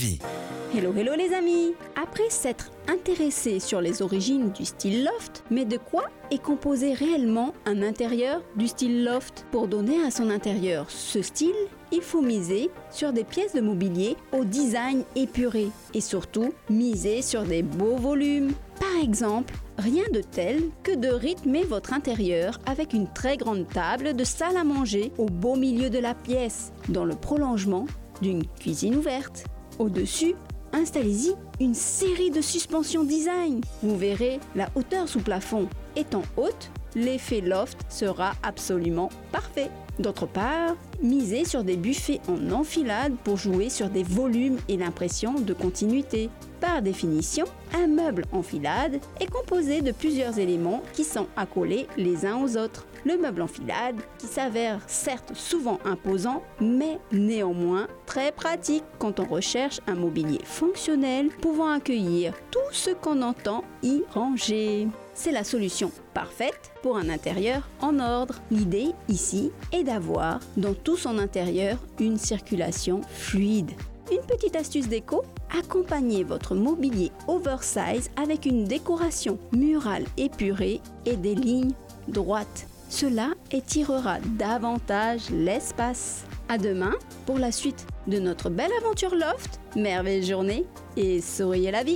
Hello hello les amis! Après s'être intéressé sur les origines du style loft, mais de quoi est composé réellement un intérieur du style loft? Pour donner à son intérieur ce style, il faut miser sur des pièces de mobilier au design épuré et surtout miser sur des beaux volumes. Par exemple, rien de tel que de rythmer votre intérieur avec une très grande table de salle à manger au beau milieu de la pièce, dans le prolongement d'une cuisine ouverte. Au-dessus, installez-y une série de suspensions design. Vous verrez, la hauteur sous plafond étant haute, l'effet loft sera absolument parfait. D'autre part, misez sur des buffets en enfilade pour jouer sur des volumes et l'impression de continuité. Par définition, un meuble enfilade est composé de plusieurs éléments qui sont accolés les uns aux autres. Le meuble enfilade, qui s'avère certes souvent imposant, mais néanmoins très pratique quand on recherche un mobilier fonctionnel pouvant accueillir tout ce qu'on entend y ranger. C'est la solution parfaite pour un intérieur en ordre. L'idée ici est d'avoir dans tout son intérieur une circulation fluide. Une petite astuce déco, accompagnez votre mobilier oversize avec une décoration murale épurée et des lignes droites. Cela étirera davantage l'espace. À demain pour la suite de notre belle aventure loft. Merveilleuse journée et souriez la vie!